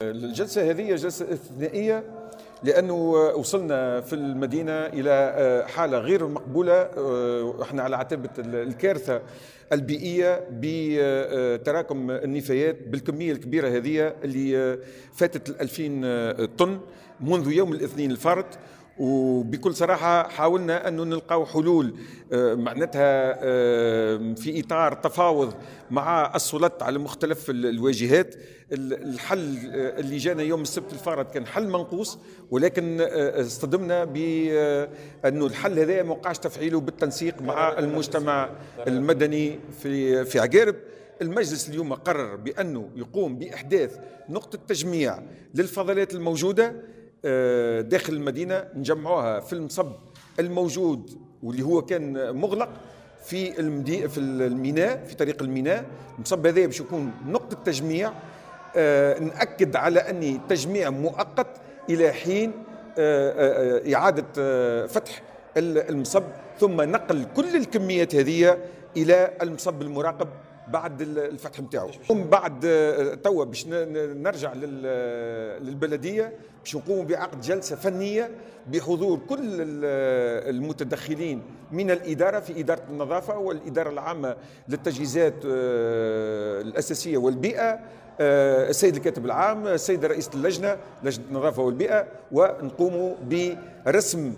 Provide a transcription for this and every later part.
الجلسة هذه جلسة استثنائية لأنه وصلنا في المدينة إلى حالة غير مقبولة. احنا على عتبة الكارثة البيئية بتراكم النفايات بالكمية الكبيرة هذه اللي فاتت 2000 طن منذ يوم الاثنين الفارط. وبكل صراحة حاولنا أن نلقاو حلول معناتها في إطار تفاوض مع السلطات على مختلف الواجهات. الحل اللي جانا يوم السبت الفارط كان حل منقوص، ولكن اصطدمنا بأنه الحل هذا ما وقعش تفعيله بالتنسيق مع المجتمع المدني في عقارب. المجلس اليوم قرر بأنه يقوم بإحداث نقطة تجميع للفضلات الموجودة داخل المدينة، نجمعوها في المصب الموجود واللي هو كان مغلق في الميناء، في طريق الميناء. المصب هذا باش يكون نقطة تجميع. نأكد على أن تجميع مؤقت إلى حين إعادة فتح المصب، ثم نقل كل الكميات هذه إلى المصب المراقب بعد الفتح نتاعو. بعد توا باش نرجع للبلديه باش نقوموا بعقد جلسه فنيه بحضور كل المتدخلين من الاداره في اداره النظافه والاداره العامه للتجهيزات الاساسيه والبيئه، السيد الكاتب العام، السيد رئيس لجنه النظافه والبيئه، ونقوموا برسم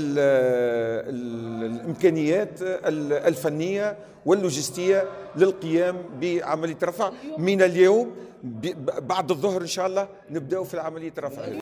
الامكانيات الفنيه واللوجستيه للقيام بعمليه رفع. من اليوم بعد الظهر ان شاء الله نبداو في عمليه رفع.